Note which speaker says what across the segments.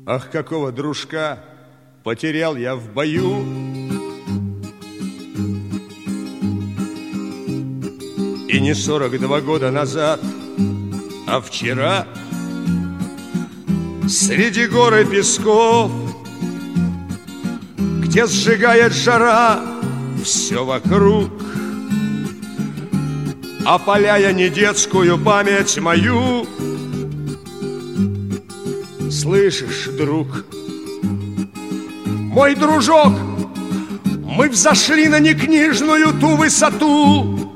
Speaker 1: Ах, какого дружка потерял я в бою. И не 42 года назад, а вчера, среди гор и песков, где сжигает жара все вокруг, опаляя недетскую память мою. Слышишь, друг, мой дружок, мы взошли на некнижную ту высоту,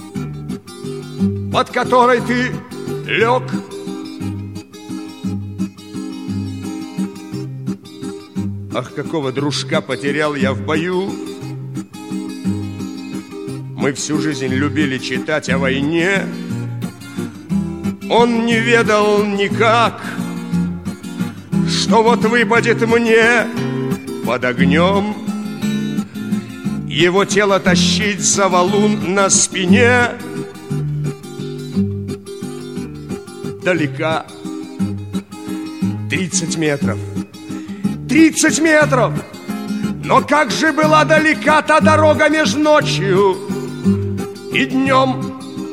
Speaker 1: под которой ты лег. Ах, какого дружка потерял я в бою. Мы всю жизнь любили читать о войне. Он не ведал никак, что вот выпадет мне под огнем его тело тащить за валун на спине. Далека 30 метров, 30 метров. Но как же была далека та дорога между ночью и днем.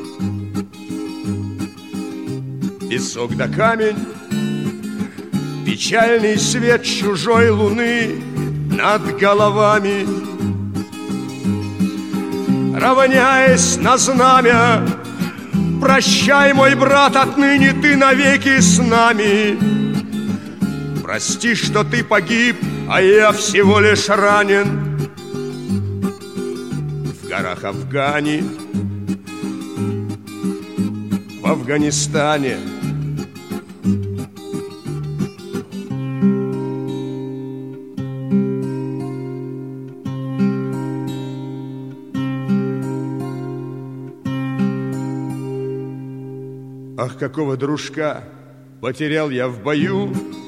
Speaker 1: Песок да камень, печальный свет чужой луны над головами, равняясь на знамя. Прощай, мой брат, отныне ты навеки с нами. Прости, что ты погиб, а я всего лишь ранен. В горах Афгани, в Афганистане. Ах, какого дружка потерял я в бою.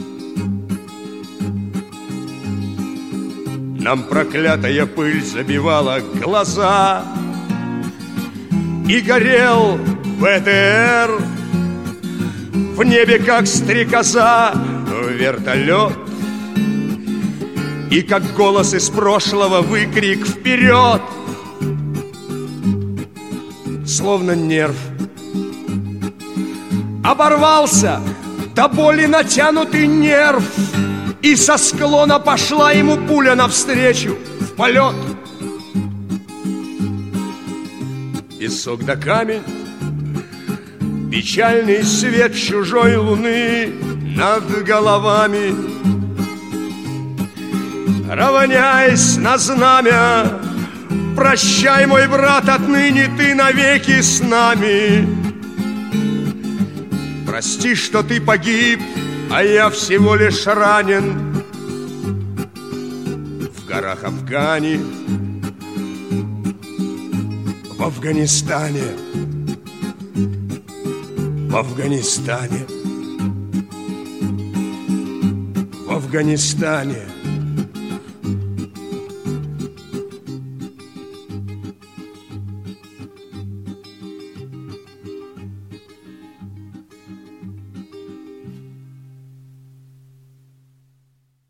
Speaker 1: Нам проклятая пыль забивала глаза, и горел БТР в небе, как стрекоза, вертолет. И как голос из прошлого выкрик вперед, словно нерв оборвался, до боли натянутый нерв, и со склона пошла ему пуля навстречу в полет. Песок да камень, печальный свет чужой луны над головами, равняясь на знамя. Прощай, мой брат, отныне ты навеки с нами. Прости, что ты погиб, а я всего лишь ранен. В горах Афгани, в Афганистане, в Афганистане, в Афганистане.